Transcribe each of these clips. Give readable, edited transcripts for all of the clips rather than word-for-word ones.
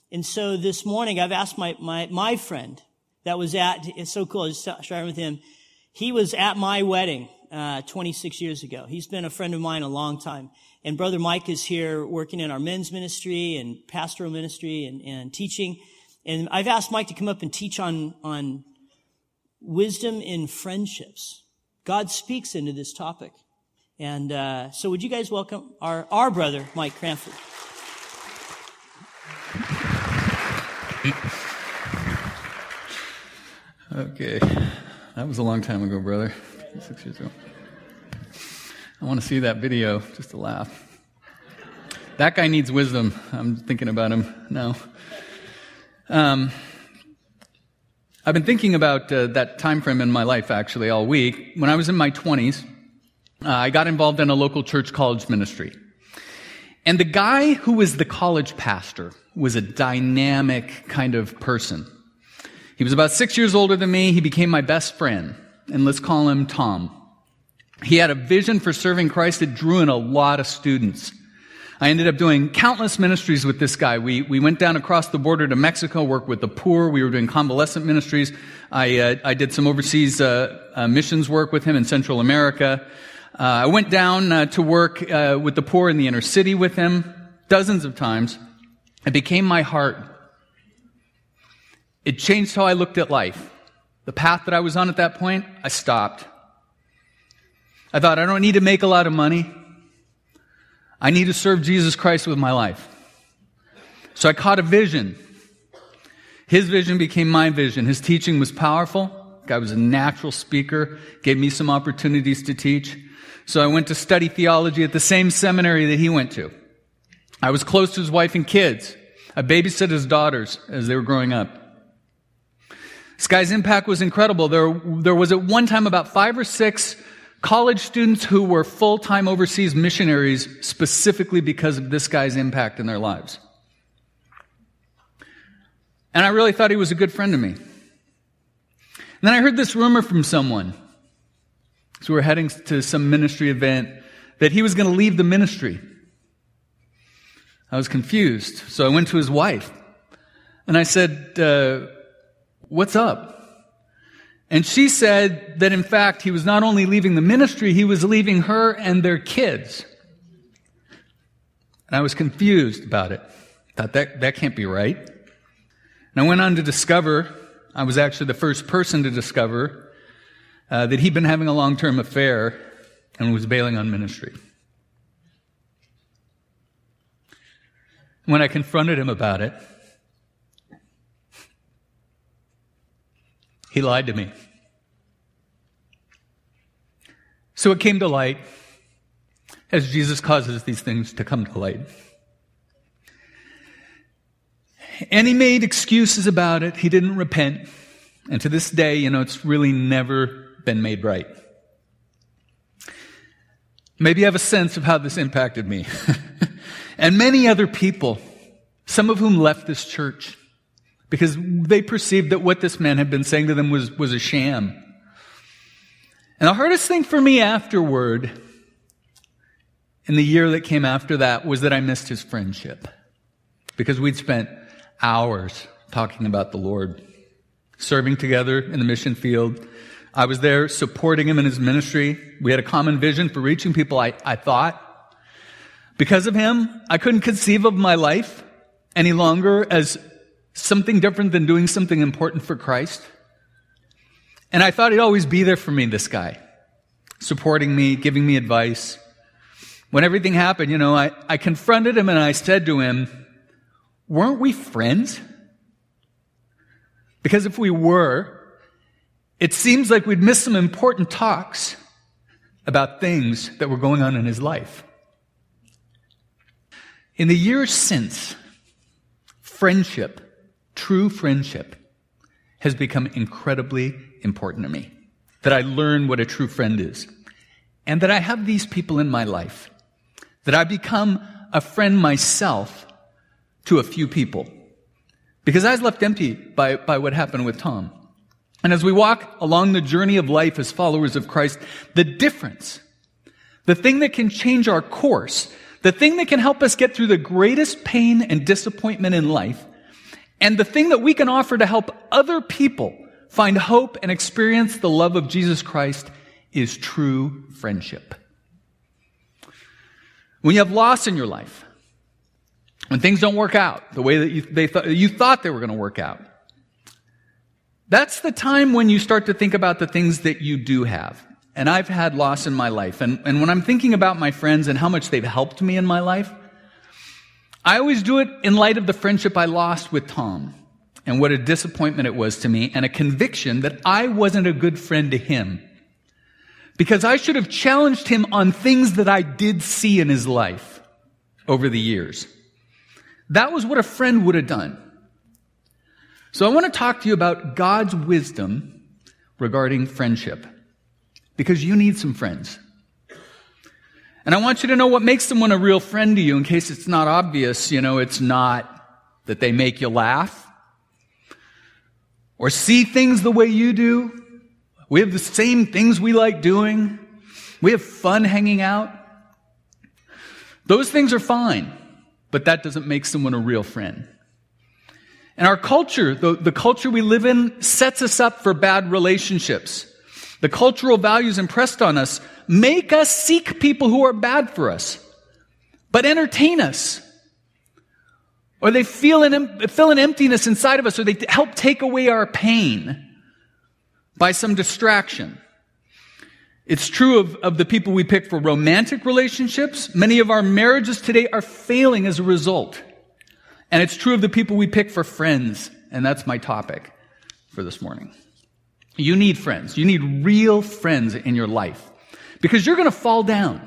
And so this morning I've asked my friend that was it's so cool, just sharing with him. He was at my wedding, 26 years ago. He's been a friend of mine a long time. And Brother Mike is here working in our men's ministry and pastoral ministry and teaching. And I've asked Mike to come up and teach on wisdom in friendships. God speaks into this topic. And so would you guys welcome our brother, Mike Cranford. Okay. That was a long time ago, brother. 6 years ago. I want to see that video just to laugh. That guy needs wisdom. I'm thinking about him now. I've been thinking about that time frame in my life, actually, all week. When I was in my 20s, I got involved in a local church college ministry. And the guy who was the college pastor was a dynamic kind of person. He was about 6 years older than me. He became my best friend. And let's call him Tom. He had a vision for serving Christ that drew in a lot of students. I ended up doing countless ministries with this guy. We went down across the border to Mexico, worked with the poor. We were doing convalescent ministries. I did some overseas missions work with him in Central America. I went down to work with the poor in the inner city with him dozens of times. It became my heart. It changed how I looked at life. The path that I was on at that point, I stopped. I thought, I don't need to make a lot of money. I need to serve Jesus Christ with my life. So I caught a vision. His vision became my vision. His teaching was powerful. The guy was a natural speaker, gave me some opportunities to teach. So I went to study theology at the same seminary that he went to. I was close to his wife and kids. I babysat his daughters as they were growing up. This guy's impact was incredible. There was at one time about 5 or 6 college students who were full-time overseas missionaries specifically because of this guy's impact in their lives. And I really thought he was a good friend to me. And then I heard this rumor from someone, so we're heading to some ministry event, that he was going to leave the ministry. I was confused, so I went to his wife. And I said, what's up? And she said that, in fact, he was not only leaving the ministry, he was leaving her and their kids. And I was confused about it. Thought that can't be right. And I went on to discover, I was actually the first person to discover, that he'd been having a long-term affair and was bailing on ministry. When I confronted him about it, he lied to me. So it came to light, as Jesus causes these things to come to light. And he made excuses about it. He didn't repent. And to this day, it's really never been made right. Maybe you have a sense of how this impacted me. And many other people, some of whom left this church, because they perceived that what this man had been saying to them was a sham. And the hardest thing for me afterward, in the year that came after that, was that I missed his friendship. Because we'd spent hours talking about the Lord, serving together in the mission field. I was there supporting him in his ministry. We had a common vision for reaching people, I thought. Because of him, I couldn't conceive of my life any longer as something different than doing something important for Christ. And I thought he'd always be there for me, this guy, supporting me, giving me advice. When everything happened, I confronted him and I said to him, weren't we friends? Because if we were, it seems like we'd missed some important talks about things that were going on in his life. In the years since, friendship, true friendship, has become incredibly important to me. That I learn what a true friend is. And that I have these people in my life. That I become a friend myself to a few people. Because I was left empty by what happened with Tom. And as we walk along the journey of life as followers of Christ, the difference, the thing that can change our course, the thing that can help us get through the greatest pain and disappointment in life, And the thing that we can offer to help other people find hope and experience the love of Jesus Christ is true friendship. When you have loss in your life, when things don't work out the way that you thought they were going to work out, that's the time when you start to think about the things that you do have. And I've had loss in my life. And when I'm thinking about my friends and how much they've helped me in my life, I always do it in light of the friendship I lost with Tom and what a disappointment it was to me and a conviction that I wasn't a good friend to him because I should have challenged him on things that I did see in his life over the years. That was what a friend would have done. So I want to talk to you about God's wisdom regarding friendship because you need some friends. And I want you to know what makes someone a real friend to you in case it's not obvious. It's not that they make you laugh or see things the way you do. We have the same things we like doing. We have fun hanging out. Those things are fine, but that doesn't make someone a real friend. And our culture, the culture we live in, sets us up for bad relationships. The cultural values impressed on us make us seek people who are bad for us, but entertain us. Or they fill an emptiness inside of us, or they help take away our pain by some distraction. It's true of the people we pick for romantic relationships. Many of our marriages today are failing as a result. And it's true of the people we pick for friends, and that's my topic for this morning. You need friends. You need real friends in your life because you're going to fall down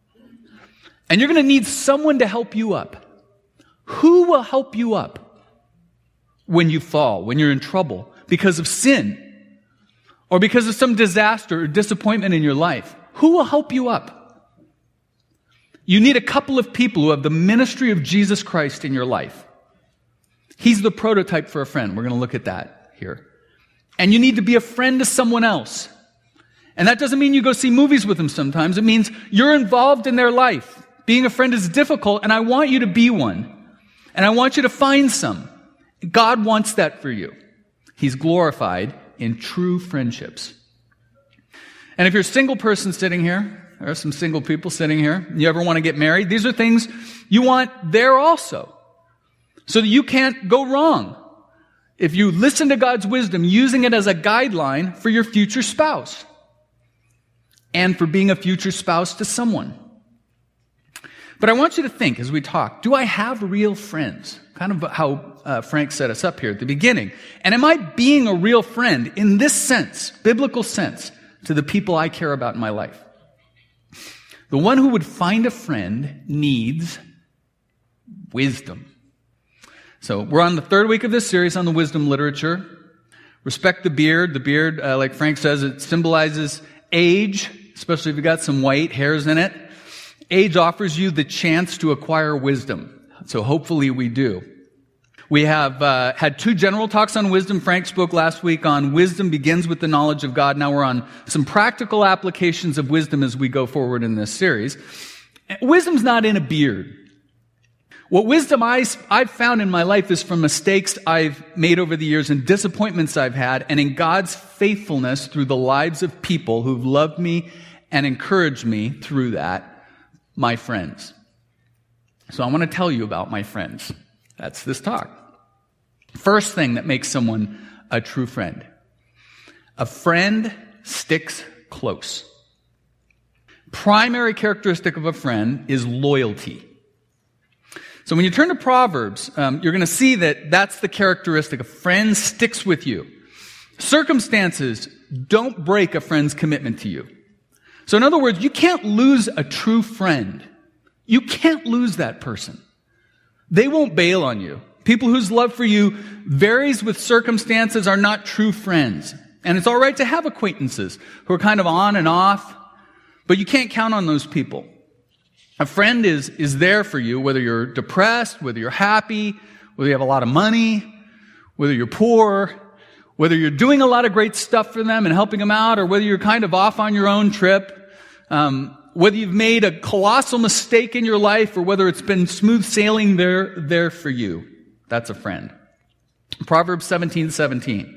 and you're going to need someone to help you up. Who will help you up when you fall, when you're in trouble because of sin or because of some disaster or disappointment in your life? Who will help you up? You need a couple of people who have the ministry of Jesus Christ in your life. He's the prototype for a friend. We're going to look at that here. And you need to be a friend to someone else. And that doesn't mean you go see movies with them sometimes. It means you're involved in their life. Being a friend is difficult, and I want you to be one. And I want you to find some. God wants that for you. He's glorified in true friendships. And if you're a single person sitting here, there are some single people sitting here, and you ever want to get married, these are things you want there also. So that you can't go wrong. If you listen to God's wisdom, using it as a guideline for your future spouse and for being a future spouse to someone. But I want you to think as we talk, do I have real friends? Kind of how Frank set us up here at the beginning. And am I being a real friend in this sense, biblical sense, to the people I care about in my life? The one who would find a friend needs wisdom. So we're on the third week of this series on the wisdom literature. Respect the beard. The beard, like Frank says, it symbolizes age, especially if you've got some white hairs in it. Age offers you the chance to acquire wisdom. So hopefully we do. We have had 2 general talks on wisdom. Frank spoke last week on wisdom begins with the knowledge of God. Now we're on some practical applications of wisdom as we go forward in this series. Wisdom's not in a beard. What wisdom I've found in my life is from mistakes I've made over the years and disappointments I've had, and in God's faithfulness through the lives of people who've loved me and encouraged me through that, my friends. So I want to tell you about my friends. That's this talk. First thing that makes someone a true friend. A friend sticks close. Primary characteristic of a friend is loyalty. So when you turn to Proverbs, you're going to see that that's the characteristic. A friend sticks with you. Circumstances don't break a friend's commitment to you. So in other words, you can't lose a true friend. You can't lose that person. They won't bail on you. People whose love for you varies with circumstances are not true friends. And it's all right to have acquaintances who are kind of on and off, but you can't count on those people. A friend is there for you, whether you're depressed, whether you're happy, whether you have a lot of money, whether you're poor, whether you're doing a lot of great stuff for them and helping them out, or whether you're kind of off on your own trip, whether you've made a colossal mistake in your life, or whether it's been smooth sailing, they're there for you. That's a friend. Proverbs 17:17.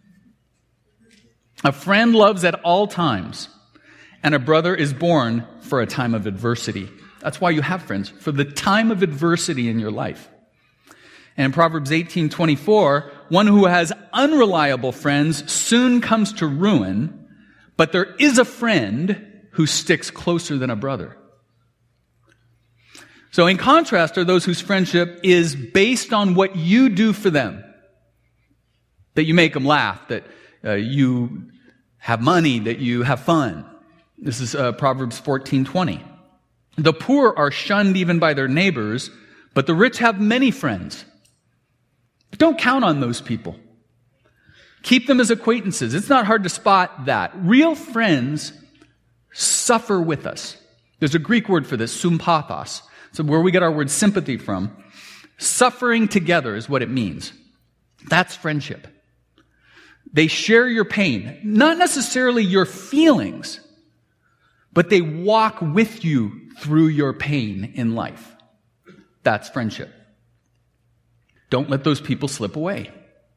A friend loves at all times, and a brother is born for a time of adversity. That's why you have friends, for the time of adversity in your life. And in Proverbs 18:24, one who has unreliable friends soon comes to ruin, but there is a friend who sticks closer than a brother. So in contrast are those whose friendship is based on what you do for them. That you make them laugh, that you have money, that you have fun. This is Proverbs 14:20. The poor are shunned even by their neighbors, but the rich have many friends. But don't count on those people. Keep them as acquaintances. It's not hard to spot that. Real friends suffer with us. There's a Greek word for this, sympathos. So where we get our word sympathy from. Suffering together is what it means. That's friendship. They share your pain, not necessarily your feelings, but they walk with you through your pain in life. That's friendship. Don't let those people slip away.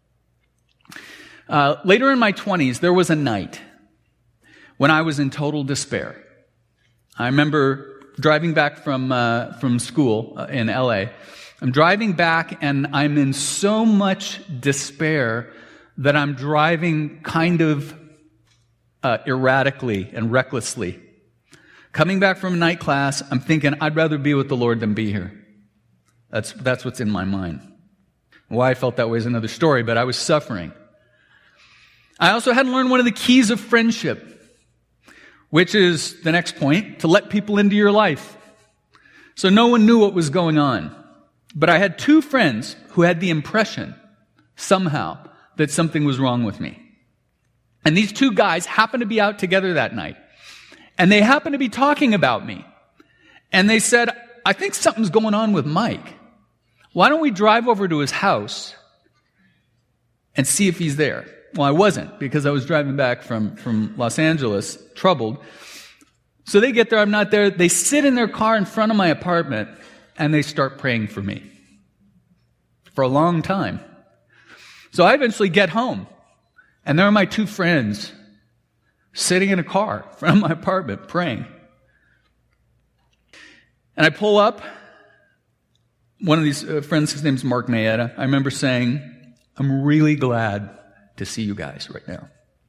Later in my 20s, there was a night when I was in total despair. I remember driving back from school in LA. I'm driving back and I'm in so much despair that I'm driving kind of erratically and recklessly. Coming back from a night class, I'm thinking, I'd rather be with the Lord than be here. That's what's in my mind. Why I felt that way is another story, but I was suffering. I also hadn't learned one of the keys of friendship, which is the next point, to let people into your life. So no one knew what was going on. But I had two friends who had the impression, somehow, that something was wrong with me. And these two guys happened to be out together that night. And they happened to be talking about me. And they said, I think something's going on with Mike. Why don't we drive over to his house and see if he's there? Well, I wasn't, because I was driving back from Los Angeles, troubled. So they get there, I'm not there. They sit in their car in front of my apartment, and they start praying for me. For a long time. So I eventually get home, and there are my two friends sitting in a car in front of my apartment praying. And I pull up. One of these friends, his name's Mark Mayetta. I remember saying, I'm really glad to see you guys right now.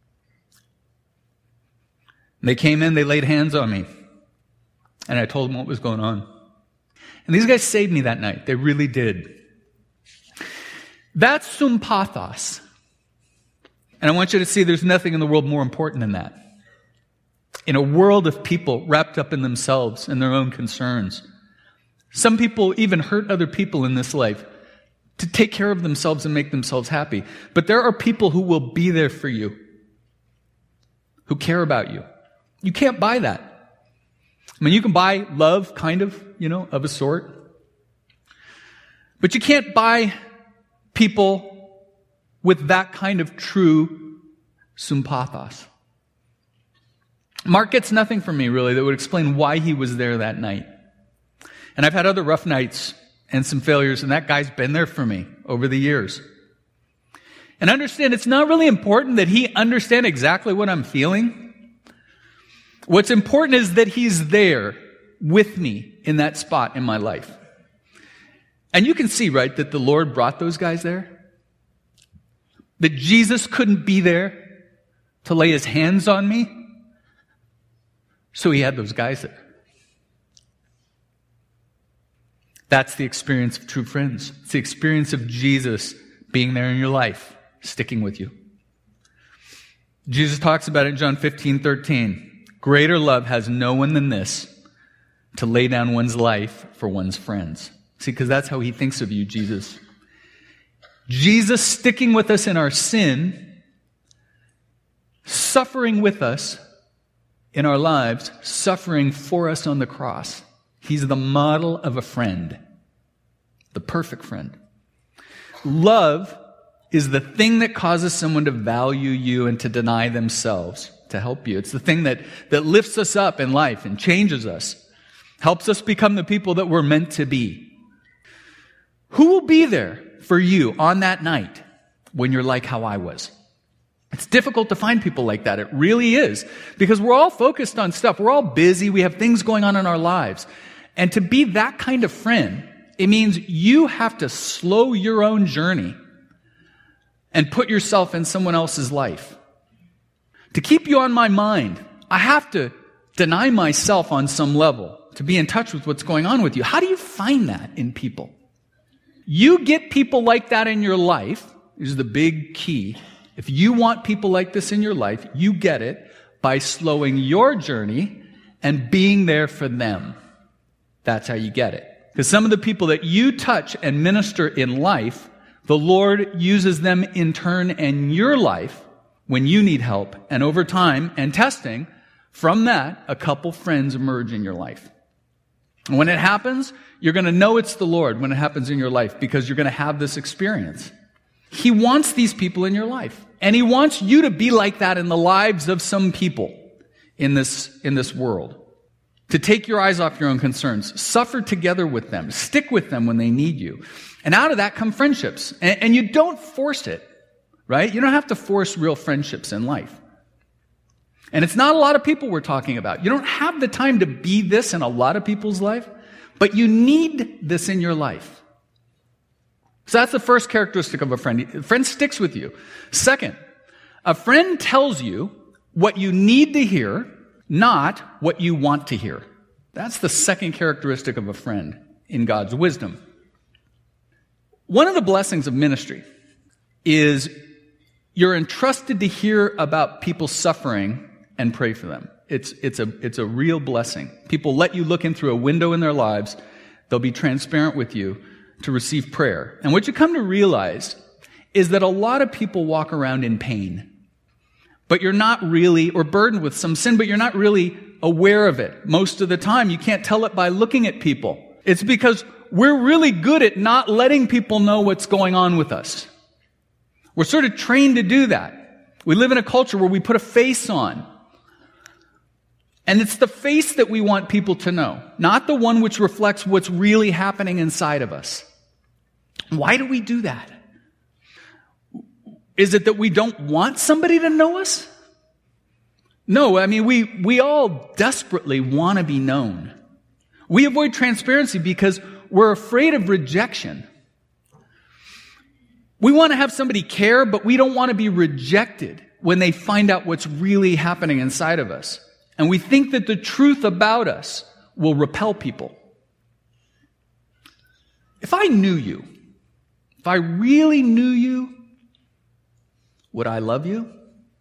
And they came in, they laid hands on me, and I told them what was going on. And these guys saved me that night. They really did. That's sympathos. And I want you to see there's nothing in the world more important than that. In a world of people wrapped up in themselves and their own concerns, some people even hurt other people in this life to take care of themselves and make themselves happy. But there are people who will be there for you, who care about you. You can't buy that. I mean, you can buy love, kind of, of a sort. But you can't buy people with that kind of true sympathos. Mark gets nothing from me, really, that would explain why he was there that night. And I've had other rough nights and some failures, and that guy's been there for me over the years. And understand, it's not really important that he understand exactly what I'm feeling. What's important is that he's there with me in that spot in my life. And you can see, right, that the Lord brought those guys there. That Jesus couldn't be there to lay his hands on me. So he had those guys there. That's the experience of true friends. It's the experience of Jesus being there in your life, sticking with you. Jesus talks about it in John 15:13. Greater love has no one than this, to lay down one's life for one's friends. See, because that's how he thinks of you, Jesus. Jesus sticking with us in our sin, suffering with us in our lives, suffering for us on the cross. He's the model of a friend, the perfect friend. Love is the thing that causes someone to value you and to deny themselves to help you. It's the thing that lifts us up in life and changes us, helps us become the people that we're meant to be. Who will be there for you on that night when you're like how I was. It's difficult to find people like that. It really is. Because we're all focused on stuff. We're all busy. We have things going on in our lives. And to be that kind of friend, it means you have to slow your own journey and put yourself in someone else's life. To keep you on my mind, I have to deny myself on some level to be in touch with what's going on with you. How do you find that in people? You get people like that in your life. This is the big key. If you want people like this in your life, you get it by slowing your journey and being there for them. That's how you get it. Because some of the people that you touch and minister in life, the Lord uses them in turn in your life when you need help. And over time and testing, from that, a couple friends emerge in your life. And when it happens, you're going to know it's the Lord when it happens in your life because you're going to have this experience. He wants these people in your life. And He wants you to be like that in the lives of some people in this world. To take your eyes off your own concerns. Suffer together with them. Stick with them when they need you. And out of that come friendships. And you don't force it, right? You don't have to force real friendships in life. And it's not a lot of people we're talking about. You don't have the time to be this in a lot of people's life, but you need this in your life. So that's the first characteristic of a friend. A friend sticks with you. Second, a friend tells you what you need to hear, not what you want to hear. That's the second characteristic of a friend in God's wisdom. One of the blessings of ministry is you're entrusted to hear about people's suffering and pray for them. It's a real blessing. People let you look in through a window in their lives. They'll be transparent with you to receive prayer. And what you come to realize is that a lot of people walk around in pain. But you're not really, or burdened with some sin, but you're not really aware of it. Most of the time, you can't tell it by looking at people. It's because we're really good at not letting people know what's going on with us. We're sort of trained to do that. We live in a culture where we put a face on. And it's the face that we want people to know, not the one which reflects what's really happening inside of us. Why do we do that? Is it that we don't want somebody to know us? No, I mean, we all desperately want to be known. We avoid transparency because we're afraid of rejection. We want to have somebody care, but we don't want to be rejected when they find out what's really happening inside of us. And we think that the truth about us will repel people. If I knew you, if I really knew you, would I love you?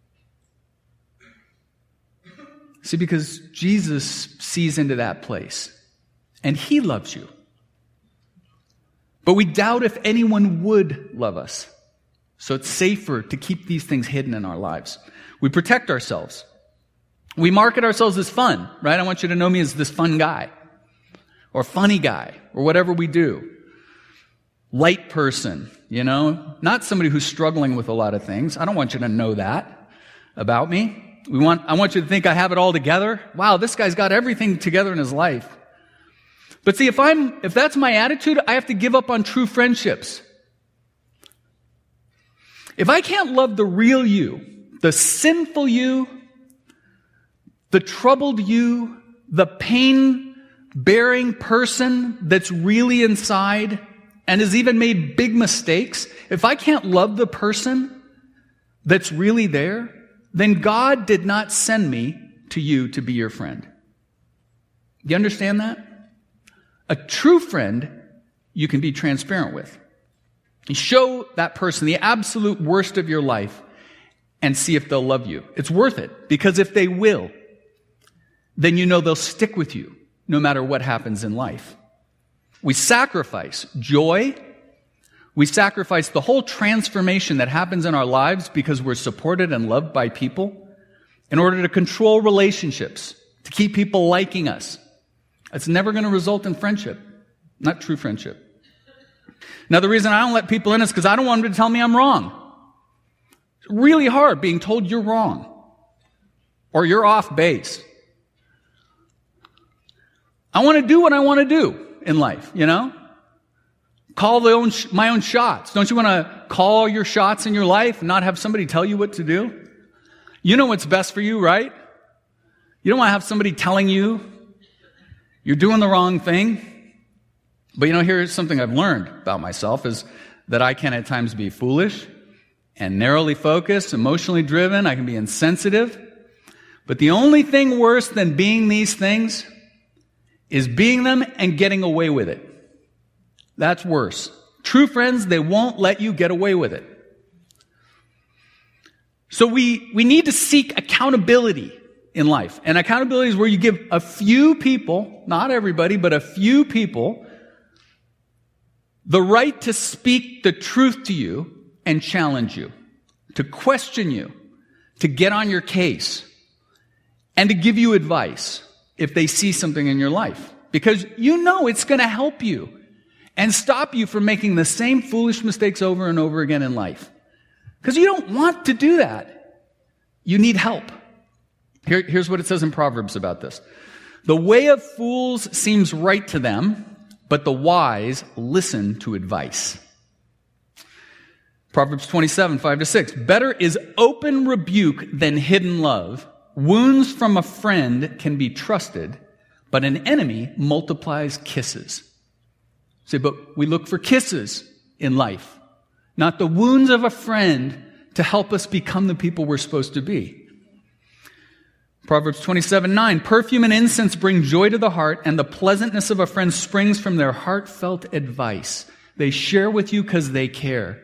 See, because Jesus sees into that place, and He loves you. But we doubt if anyone would love us. So it's safer to keep these things hidden in our lives. We protect ourselves. We market ourselves as fun, right? I want you to know me as this fun guy, or funny guy, or whatever we do. Light person, not somebody who's struggling with a lot of things. I don't want you to know that about me. I want you to think I have it all together. Wow, this guy's got everything together in his life. But see, if that's my attitude, I have to give up on true friendships. If I can't love the real you, the sinful you, the troubled you, the pain-bearing person that's really inside and has even made big mistakes, if I can't love the person that's really there, then God did not send me to you to be your friend. Do you understand that? A true friend you can be transparent with. You show that person the absolute worst of your life and see if they'll love you. It's worth it, because if they will, then you know they'll stick with you no matter what happens in life. We sacrifice joy. We sacrifice the whole transformation that happens in our lives because we're supported and loved by people in order to control relationships, to keep people liking us. It's never going to result in friendship, not true friendship. Now, the reason I don't let people in is because I don't want them to tell me I'm wrong. It's really hard being told you're wrong or you're off base. I want to do what I want to do in life, call my own shots. Don't you want to call your shots in your life and not have somebody tell you what to do? You know what's best for you, right? You don't want to have somebody telling you you're doing the wrong thing. But here's something I've learned about myself is that I can at times be foolish and narrowly focused, emotionally driven. I can be insensitive. But the only thing worse than being these things is being them and getting away with it. That's worse. True friends, they won't let you get away with it. So we need to seek accountability in life. And accountability is where you give a few people, not everybody, but a few people, the right to speak the truth to you and challenge you, to question you, to get on your case, and to give you advice if they see something in your life. Because it's going to help you and stop you from making the same foolish mistakes over and over again in life. Because you don't want to do that. You need help. Here's what it says in Proverbs about this. The way of fools seems right to them, but the wise listen to advice. Proverbs 27, 5-6. Better is open rebuke than hidden love. Wounds from a friend can be trusted, but an enemy multiplies kisses. See, but we look for kisses in life, not the wounds of a friend to help us become the people we're supposed to be. Proverbs 27:9, perfume and incense bring joy to the heart, and the pleasantness of a friend springs from their heartfelt advice. They share with you because they care.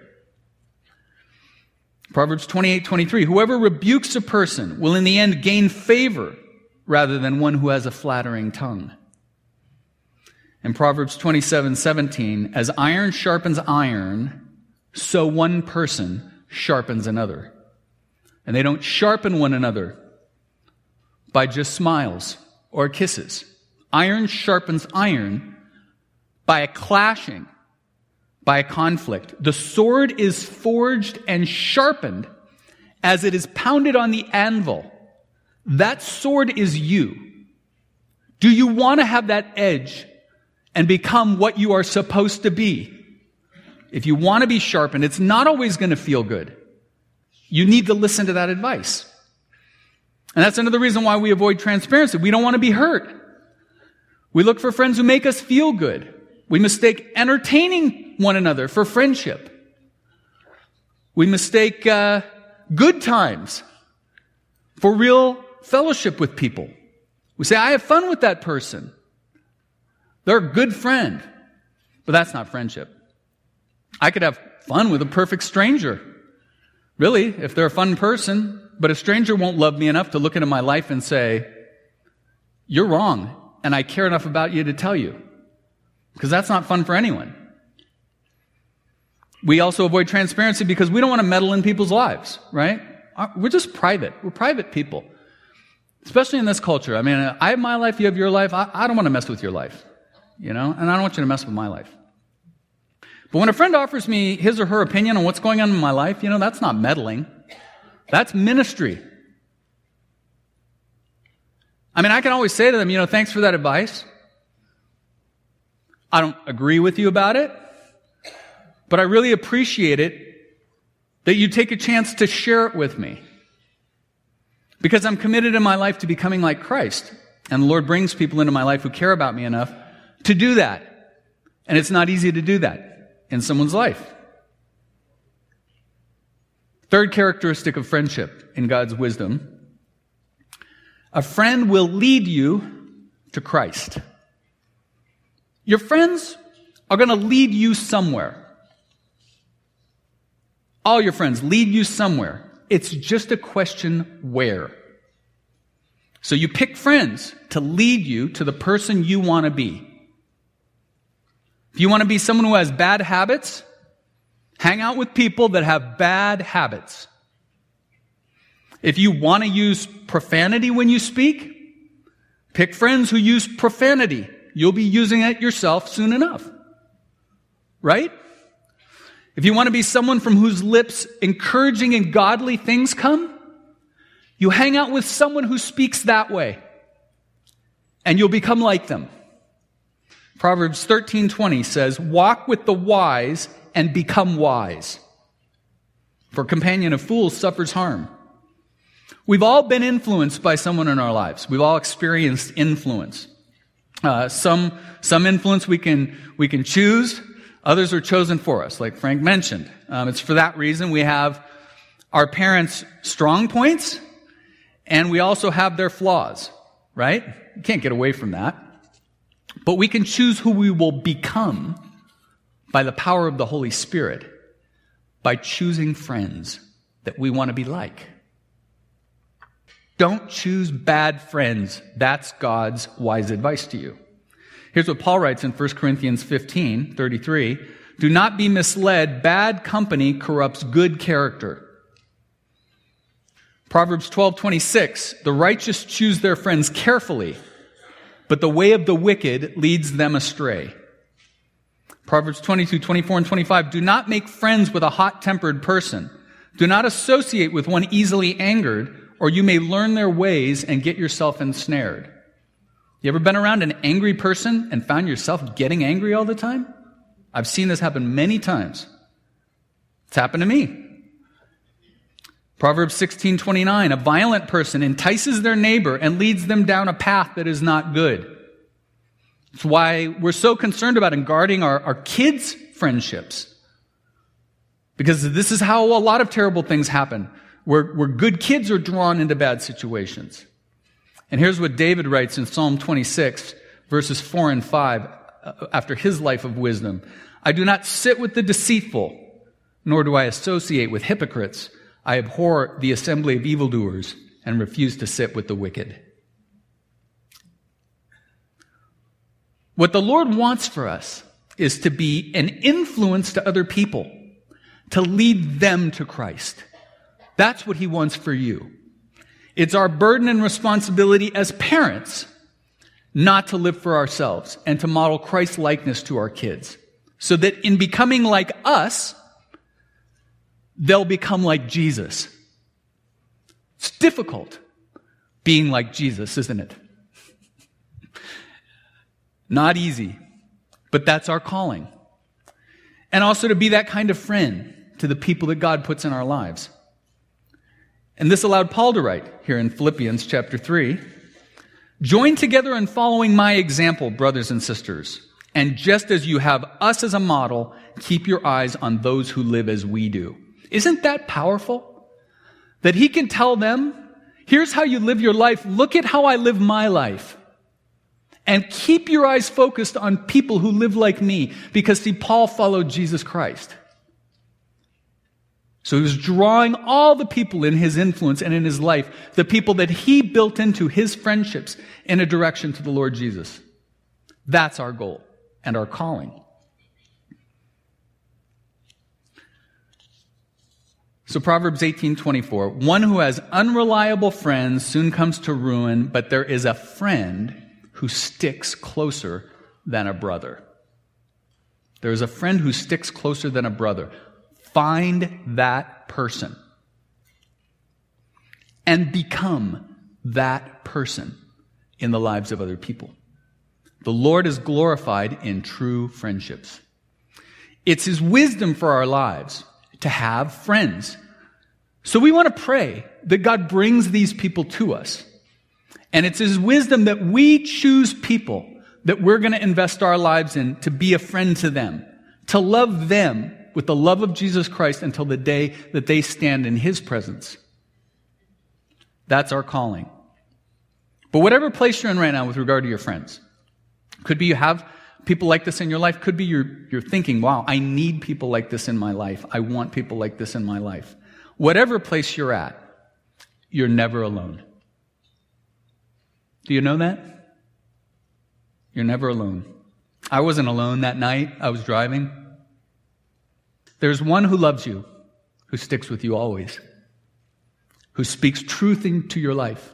Proverbs 28:23, whoever rebukes a person will in the end gain favor rather than one who has a flattering tongue. And Proverbs 27:17, as iron sharpens iron, so one person sharpens another. And they don't sharpen one another by just smiles or kisses. Iron sharpens iron by a clashing, by a conflict. The sword is forged and sharpened as it is pounded on the anvil. That sword is you. Do you want to have that edge and become what you are supposed to be? If you want to be sharpened, it's not always going to feel good. You need to listen to that advice. And that's another reason why we avoid transparency. We don't want to be hurt. We look for friends who make us feel good. We mistake entertaining one another for friendship. We mistake good times for real fellowship with people. We say, I have fun with that person. They're a good friend. But that's not friendship. I could have fun with a perfect stranger. Really, if they're a fun person, but a stranger won't love me enough to look into my life and say, you're wrong, and I care enough about you to tell you. Because that's not fun for anyone. We also avoid transparency because we don't want to meddle in people's lives, right? We're just private. We're private people. Especially in this culture. I mean, I have my life, you have your life. I don't want to mess with your life, and I don't want you to mess with my life. But when a friend offers me his or her opinion on what's going on in my life, that's not meddling. That's ministry. I mean, I can always say to them, thanks for that advice. I don't agree with you about it, but I really appreciate it that you take a chance to share it with me. Because I'm committed in my life to becoming like Christ. And the Lord brings people into my life who care about me enough to do that. And it's not easy to do that in someone's life. Third characteristic of friendship in God's wisdom. A friend will lead you to Christ. Your friends are going to lead you somewhere. All your friends lead you somewhere. It's just a question where. So you pick friends to lead you to the person you want to be. If you want to be someone who has bad habits, hang out with people that have bad habits. If you want to use profanity when you speak, pick friends who use profanity. You'll be using it yourself soon enough. Right? If you want to be someone from whose lips encouraging and godly things come, you hang out with someone who speaks that way. And you'll become like them. Proverbs 13:20 says, "Walk with the wise and become wise. For a companion of fools suffers harm." We've all been influenced by someone in our lives. We've all experienced influence. Some influence we can choose. Others are chosen for us, like Frank mentioned. It's for that reason we have our parents' strong points, and we also have their flaws, right? You can't get away from that. But we can choose who we will become by the power of the Holy Spirit, by choosing friends that we want to be like. Don't choose bad friends. That's God's wise advice to you. Here's what Paul writes in 1 Corinthians 15:33. "Do not be misled. Bad company corrupts good character." Proverbs 12:26. "The righteous choose their friends carefully, but the way of the wicked leads them astray." Proverbs 22:24 and 25. "Do not make friends with a hot-tempered person. Do not associate with one easily angered, or you may learn their ways and get yourself ensnared." You ever been around an angry person and found yourself getting angry all the time? I've seen this happen many times. It's happened to me. Proverbs 16:29, "A violent person entices their neighbor and leads them down a path that is not good." It's why we're so concerned about guarding our kids' friendships. Because this is how a lot of terrible things happen, where good kids are drawn into bad situations. And here's what David writes in Psalm 26, verses 4 and 5, after his life of wisdom. "I do not sit with the deceitful, nor do I associate with hypocrites. I abhor the assembly of evildoers and refuse to sit with the wicked." What the Lord wants for us is to be an influence to other people, to lead them to Christ. That's what He wants for you. It's our burden and responsibility as parents not to live for ourselves and to model Christ's likeness to our kids, so that in becoming like us, they'll become like Jesus. It's difficult being like Jesus, isn't it? Not easy, but that's our calling. And also to be that kind of friend to the people that God puts in our lives. And this allowed Paul to write here in Philippians chapter 3, "Join together in following my example, brothers and sisters. And just as you have us as a model, keep your eyes on those who live as we do." Isn't that powerful? That he can tell them, here's how you live your life. Look at how I live my life. And keep your eyes focused on people who live like me. Because, see, Paul followed Jesus Christ. So he was drawing all the people in his influence and in his life, the people that he built into his friendships, in a direction to the Lord Jesus. That's our goal and our calling. So Proverbs 18:24, "One who has unreliable friends soon comes to ruin, but there is a friend who sticks closer than a brother." There is a friend who sticks closer than a brother. Find that person and become that person in the lives of other people. The Lord is glorified in true friendships. It's His wisdom for our lives to have friends. So we want to pray that God brings these people to us. And it's His wisdom that we choose people that we're going to invest our lives in to be a friend to them, to love them with the love of Jesus Christ until the day that they stand in His presence. That's our calling. But whatever place you're in right now with regard to your friends, could be you have people like this in your life. Could be you're thinking, wow, I need people like this in my life. I want people like this in my life. Whatever place you're at, you're never alone. Do you know that? You're never alone. I wasn't alone that night. I was driving. There's one who loves you, who sticks with you always, who speaks truth into your life,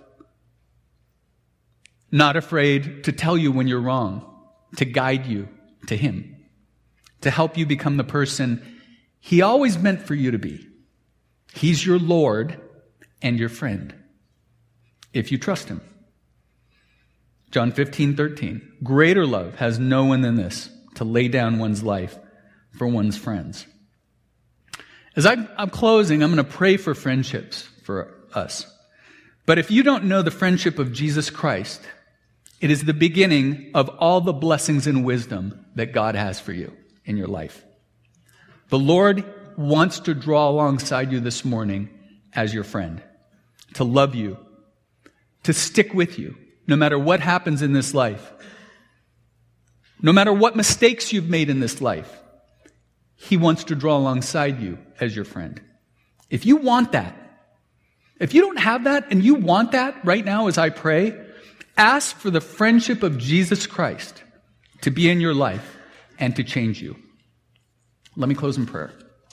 not afraid to tell you when you're wrong, to guide you to Him, to help you become the person He always meant for you to be. He's your Lord and your friend, if you trust Him. John 15:13. Greater love has no one than this, to lay down one's life for one's friends. As I'm closing, I'm going to pray for friendships for us. But if you don't know the friendship of Jesus Christ, it is the beginning of all the blessings and wisdom that God has for you in your life. The Lord wants to draw alongside you this morning as your friend, to love you, to stick with you, no matter what happens in this life, no matter what mistakes you've made in this life. He wants to draw alongside you as your friend. If you want that, if you don't have that and you want that right now as I pray, ask for the friendship of Jesus Christ to be in your life and to change you. Let me close in prayer.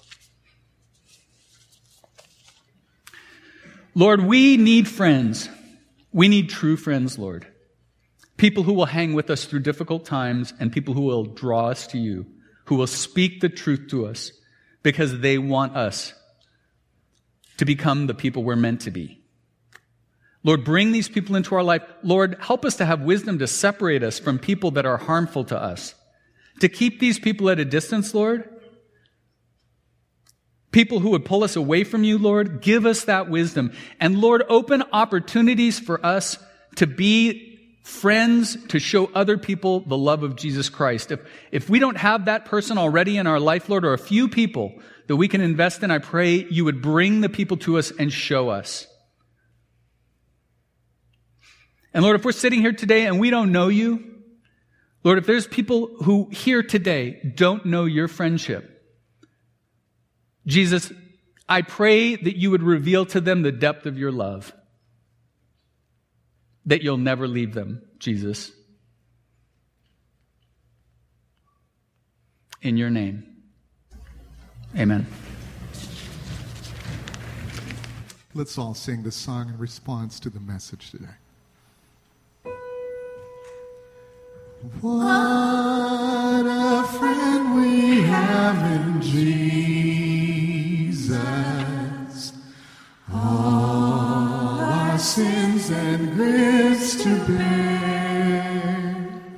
Lord, we need friends. We need true friends, Lord. People who will hang with us through difficult times and people who will draw us to you, who will speak the truth to us because they want us to become the people we're meant to be. Lord, bring these people into our life. Lord, help us to have wisdom to separate us from people that are harmful to us. To keep these people at a distance, Lord. People who would pull us away from you, Lord, give us that wisdom. And Lord, open opportunities for us to be friends, to show other people the love of Jesus Christ. If we don't have that person already in our life, Lord, or a few people that we can invest in, I pray you would bring the people to us and show us. And Lord, if we're sitting here today and we don't know you, Lord, if there's people who here today don't know your friendship, Jesus, I pray that you would reveal to them the depth of your love, that you'll never leave them, Jesus. In your name, amen. Let's all sing this song in response to the message today. What a friend we have in Jesus. All our sins and griefs to bear.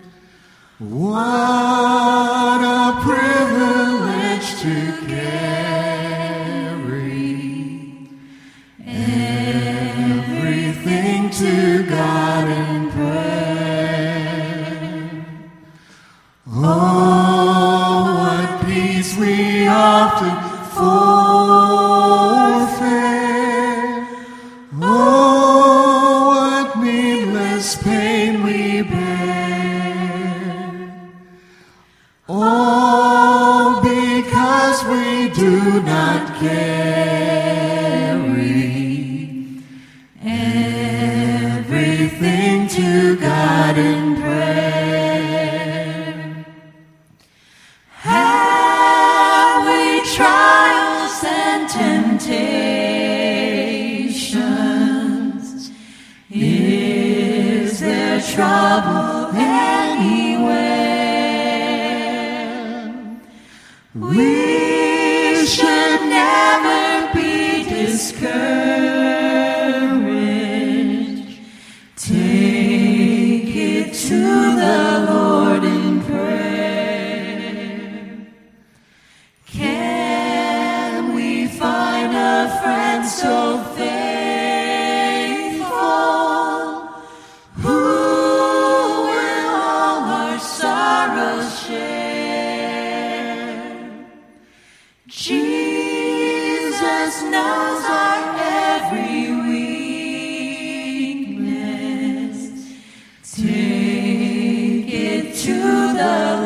What a privilege to carry everything to God in prayer. Oh, what peace we often forfeit. Oh, what needless pain we bear. All because we do not carry everything to God in prayer. Trials and temptations, is there trouble anywhere? We should never be discouraged. Take it to the Lord in prayer. Friend so faithful, who will all our sorrows share. Jesus knows our every weakness. Take it to the